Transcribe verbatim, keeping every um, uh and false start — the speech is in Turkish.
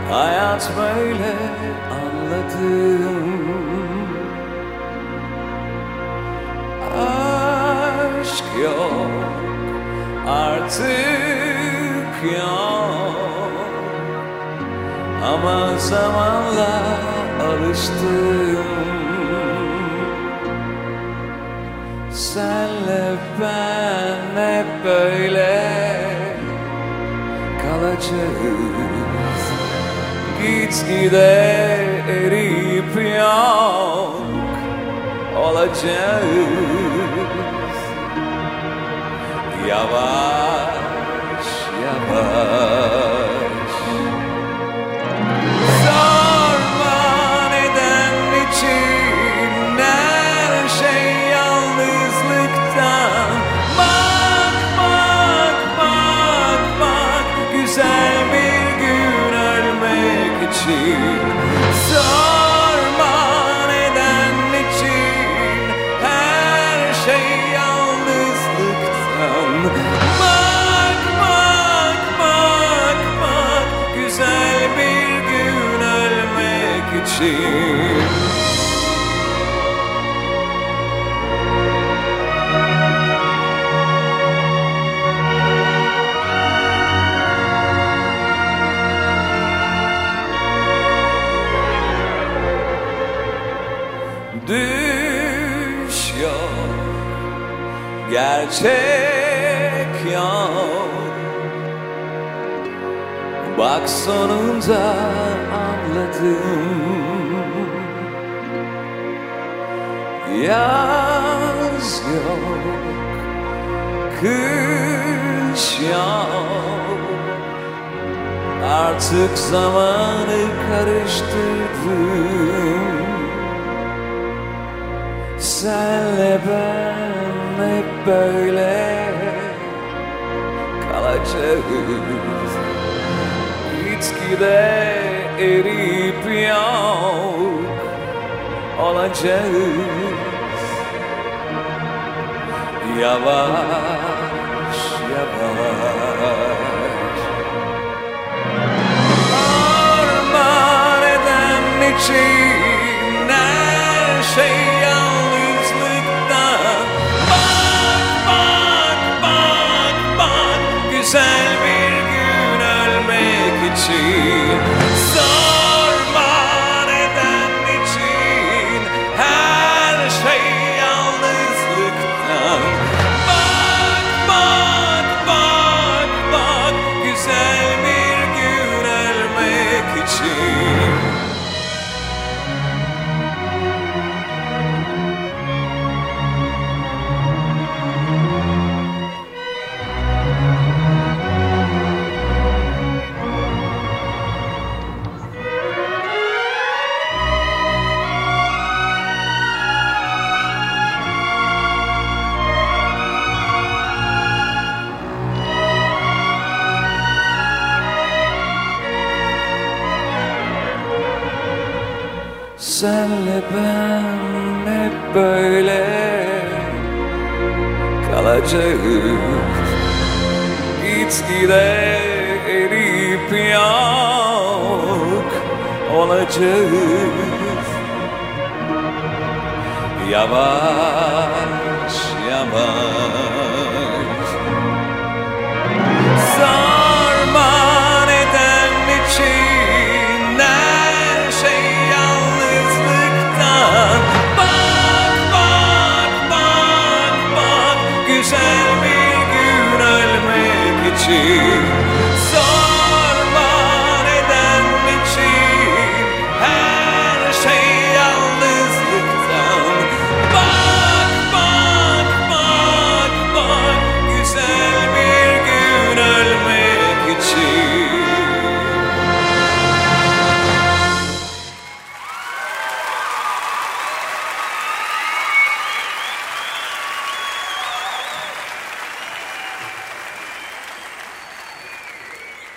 Hayat böyle anladım. Aşk yok, artık yok. Ama zamanla alıştım. Senle ben hep böyle kalacağız. Gitgide eriyip yok olacağız. Yavaş yavaş. Sorma neden, niçin, her şey yalnızlıktan. Bak bak bak bak, güzel bir gün ölmek için. Sorma neden, niçin, her şey yalnızlıktan. Bak bak bak bak, güzel bir gün ölmek için. Düş yok, gerçek yok. Bak sonunda anladım. Yaz yok, kış yok. Artık zamanı karıştırdım. Senle ben hep böyle kalacağız. Gitgide eriyip yok olacağız. Yavaş yavaş. Sorma neden, niçin, her şey yalnızlıktan. Bak bak bak bak, güzel bir gün ölmek için. Sorma neden, niçin, her şey yalnızlıktan. Bak bak bak bak, güzel bir gün ölmek için. Senle ben hep böyle kalacağız. Gitgide eriyip yok olacağız. Yavaş yavaş.